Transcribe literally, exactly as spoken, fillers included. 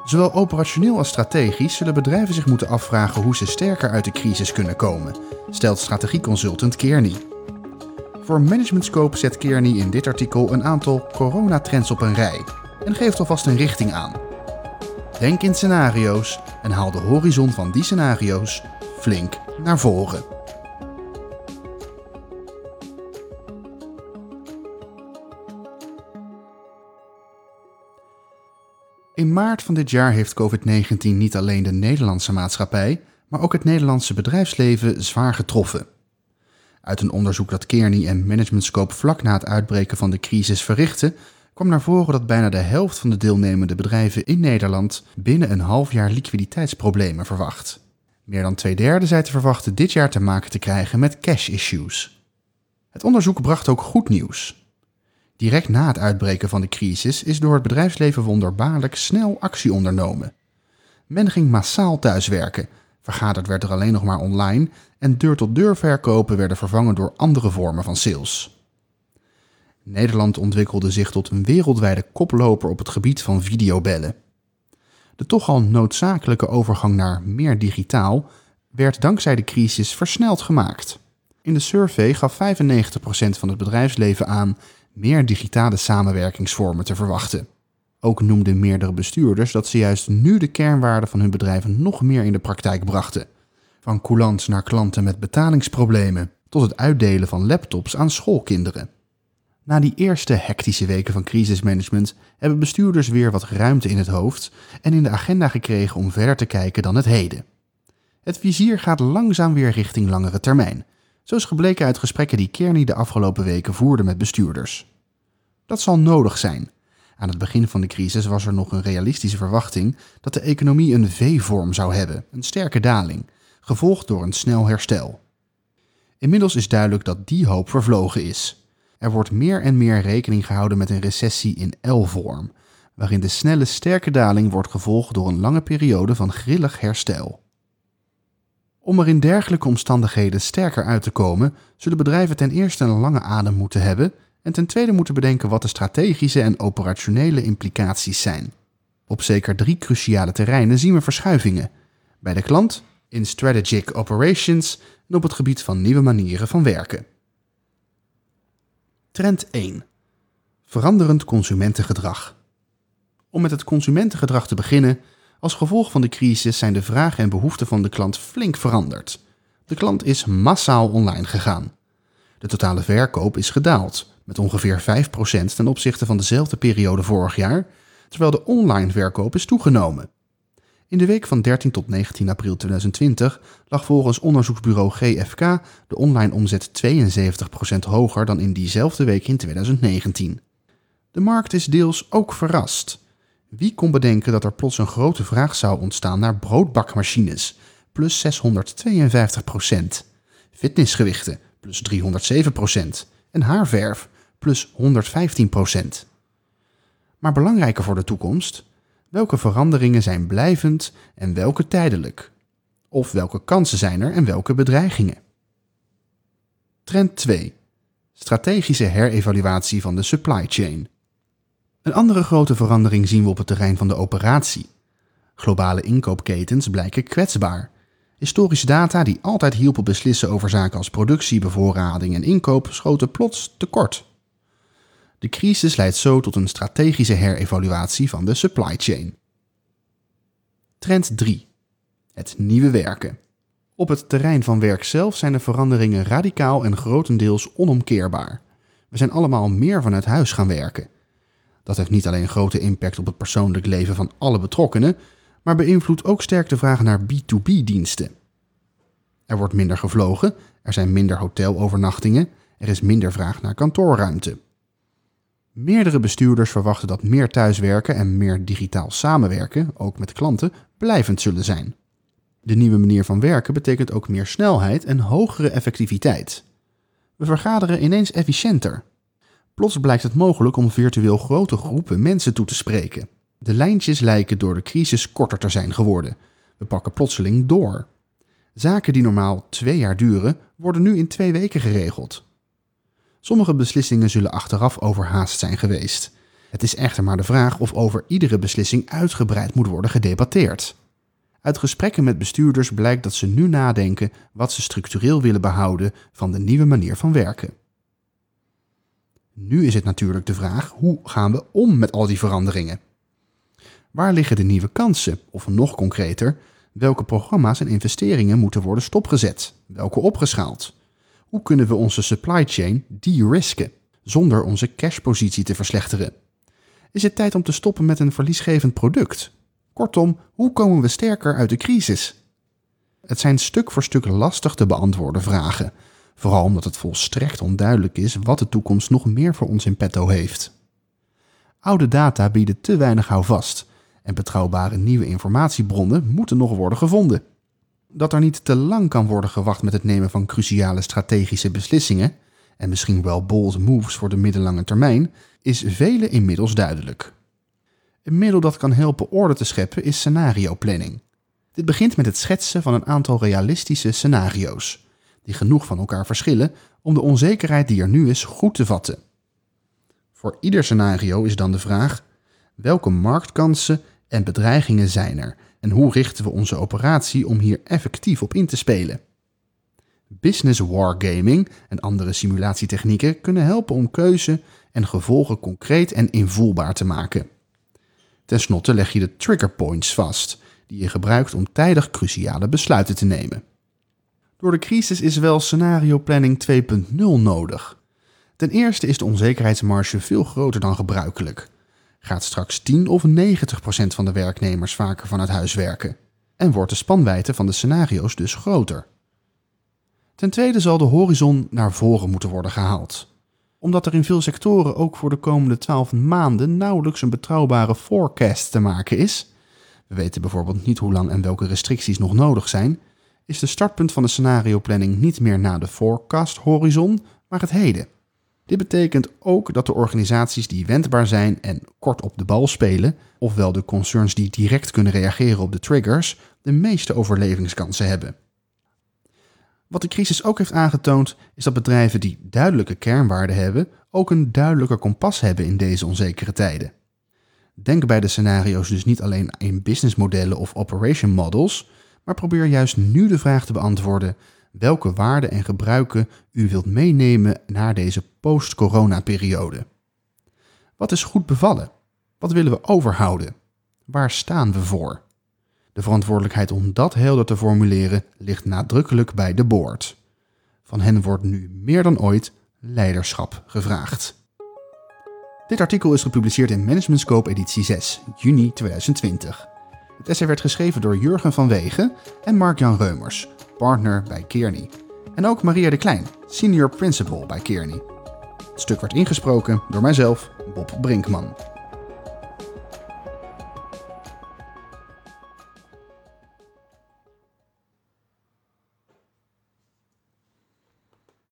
Zowel operationeel als strategisch zullen bedrijven zich moeten afvragen hoe ze sterker uit de crisis kunnen komen, stelt strategieconsultant Kearney. Voor Management Scope zet Kearney in dit artikel een aantal coronatrends op een rij en geeft alvast een richting aan. Denk in scenario's en haal de horizon van die scenario's flink naar voren. In maart van dit jaar heeft covid negentien niet alleen de Nederlandse maatschappij, maar ook het Nederlandse bedrijfsleven zwaar getroffen. Uit een onderzoek dat Kearney en Management Scope vlak na het uitbreken van de crisis verrichtten, kwam naar voren dat bijna de helft van de deelnemende bedrijven in Nederland binnen een half jaar liquiditeitsproblemen verwacht. Meer dan twee derde zei te verwachten dit jaar te maken te krijgen met cash issues. Het onderzoek bracht ook goed nieuws. Direct na het uitbreken van de crisis is door het bedrijfsleven wonderbaarlijk snel actie ondernomen. Men ging massaal thuiswerken, vergaderd werd er alleen nog maar online en deur-tot-deur verkopen werden vervangen door andere vormen van sales. Nederland ontwikkelde zich tot een wereldwijde koploper op het gebied van videobellen. De toch al noodzakelijke overgang naar meer digitaal werd dankzij de crisis versneld gemaakt. In de survey gaf vijfennegentig procent van het bedrijfsleven aan meer digitale samenwerkingsvormen te verwachten. Ook noemden meerdere bestuurders dat ze juist nu de kernwaarden van hun bedrijven nog meer in de praktijk brachten. Van coulant naar klanten met betalingsproblemen tot het uitdelen van laptops aan schoolkinderen. Na die eerste hectische weken van crisismanagement hebben bestuurders weer wat ruimte in het hoofd en in de agenda gekregen om verder te kijken dan het heden. Het vizier gaat langzaam weer richting langere termijn. Zo is gebleken uit gesprekken die Kearney de afgelopen weken voerde met bestuurders. Dat zal nodig zijn. Aan het begin van de crisis was er nog een realistische verwachting dat de economie een V-vorm zou hebben, een sterke daling, gevolgd door een snel herstel. Inmiddels is duidelijk dat die hoop vervlogen is. Er wordt meer en meer rekening gehouden met een recessie in L-vorm, waarin de snelle sterke daling wordt gevolgd door een lange periode van grillig herstel. Om er in dergelijke omstandigheden sterker uit te komen, zullen bedrijven ten eerste een lange adem moeten hebben en ten tweede moeten bedenken wat de strategische en operationele implicaties zijn. Op zeker drie cruciale terreinen zien we verschuivingen. Bij de klant, in strategic operations en op het gebied van nieuwe manieren van werken. Trend één. Veranderend consumentengedrag. Om met het consumentengedrag te beginnen, als gevolg van de crisis zijn de vragen en behoeften van de klant flink veranderd. De klant is massaal online gegaan. De totale verkoop is gedaald, met ongeveer vijf procent ten opzichte van dezelfde periode vorig jaar, terwijl de online verkoop is toegenomen. In de week van dertien tot negentien april tweeduizend twintig lag volgens onderzoeksbureau G F K de online omzet tweeënzeventig procent hoger dan in diezelfde week in tweeduizend negentien. De markt is deels ook verrast. Wie kon bedenken dat er plots een grote vraag zou ontstaan naar broodbakmachines, plus zeshonderdtweeënvijftig procent, fitnessgewichten, plus driehonderdzeven procent en haarverf, plus honderdvijftien procent. Maar belangrijker voor de toekomst, welke veranderingen zijn blijvend en welke tijdelijk? Of welke kansen zijn er en welke bedreigingen? Trend twee. Strategische herevaluatie van de supply chain. Een andere grote verandering zien we op het terrein van de operatie. Globale inkoopketens blijken kwetsbaar. Historische data die altijd hielpen beslissen over zaken als productie, bevoorrading en inkoop schoten plots tekort. De crisis leidt zo tot een strategische herevaluatie van de supply chain. Trend drie. Het nieuwe werken. Op het terrein van werk zelf zijn de veranderingen radicaal en grotendeels onomkeerbaar. We zijn allemaal meer vanuit huis gaan werken. Dat heeft niet alleen grote impact op het persoonlijk leven van alle betrokkenen, maar beïnvloedt ook sterk de vraag naar B to B diensten. Er wordt minder gevlogen, er zijn minder hotelovernachtingen, er is minder vraag naar kantoorruimte. Meerdere bestuurders verwachten dat meer thuiswerken en meer digitaal samenwerken, ook met klanten, blijvend zullen zijn. De nieuwe manier van werken betekent ook meer snelheid en hogere effectiviteit. We vergaderen ineens efficiënter. Plots blijkt het mogelijk om virtueel grote groepen mensen toe te spreken. De lijntjes lijken door de crisis korter te zijn geworden. We pakken plotseling door. Zaken die normaal twee jaar duren, worden nu in twee weken geregeld. Sommige beslissingen zullen achteraf overhaast zijn geweest. Het is echter maar de vraag of over iedere beslissing uitgebreid moet worden gedebatteerd. Uit gesprekken met bestuurders blijkt dat ze nu nadenken wat ze structureel willen behouden van de nieuwe manier van werken. Nu is het natuurlijk de vraag, hoe gaan we om met al die veranderingen? Waar liggen de nieuwe kansen? Of nog concreter, welke programma's en investeringen moeten worden stopgezet? Welke opgeschaald? Hoe kunnen we onze supply chain de-risken, zonder onze cashpositie te verslechteren? Is het tijd om te stoppen met een verliesgevend product? Kortom, hoe komen we sterker uit de crisis? Het zijn stuk voor stuk lastig te beantwoorden vragen, vooral omdat het volstrekt onduidelijk is wat de toekomst nog meer voor ons in petto heeft. Oude data bieden te weinig houvast en betrouwbare nieuwe informatiebronnen moeten nog worden gevonden. Dat er niet te lang kan worden gewacht met het nemen van cruciale strategische beslissingen, en misschien wel bold moves voor de middellange termijn, is velen inmiddels duidelijk. Een middel dat kan helpen orde te scheppen is scenario-planning. Dit begint met het schetsen van een aantal realistische scenario's, die genoeg van elkaar verschillen om de onzekerheid die er nu is goed te vatten. Voor ieder scenario is dan de vraag: welke marktkansen en bedreigingen zijn er en hoe richten we onze operatie om hier effectief op in te spelen? Business wargaming en andere simulatietechnieken kunnen helpen om keuze en gevolgen concreet en invoelbaar te maken. Ten slotte leg je de trigger points vast, die je gebruikt om tijdig cruciale besluiten te nemen. Door de crisis is wel scenario planning twee punt nul nodig. Ten eerste is de onzekerheidsmarge veel groter dan gebruikelijk. Gaat straks tien of negentig procent van de werknemers vaker vanuit huis werken? En wordt de spanwijdte van de scenario's dus groter? Ten tweede zal de horizon naar voren moeten worden gehaald. Omdat er in veel sectoren ook voor de komende twaalf maanden nauwelijks een betrouwbare forecast te maken is, we weten bijvoorbeeld niet hoe lang en welke restricties nog nodig zijn, is de startpunt van de scenario-planning niet meer na de forecast-horizon, maar het heden. Dit betekent ook dat de organisaties die wendbaar zijn en kort op de bal spelen, ofwel de concerns die direct kunnen reageren op de triggers, de meeste overlevingskansen hebben. Wat de crisis ook heeft aangetoond, is dat bedrijven die duidelijke kernwaarden hebben, ook een duidelijker kompas hebben in deze onzekere tijden. Denk bij de scenario's dus niet alleen in businessmodellen of operation models, maar probeer juist nu de vraag te beantwoorden welke waarden en gebruiken u wilt meenemen naar deze post-corona-periode. Wat is goed bevallen? Wat willen we overhouden? Waar staan we voor? De verantwoordelijkheid om dat helder te formuleren ligt nadrukkelijk bij de board. Van hen wordt nu meer dan ooit leiderschap gevraagd. Dit artikel is gepubliceerd in Management Scope editie zes, juni tweeduizend twintig. Het essay werd geschreven door Jurgen van Wegen en Mark-Jan Reumers, partner bij Kearney. En ook Maria de Klein, senior principal bij Kearney. Het stuk werd ingesproken door mijzelf, Bob Brinkman.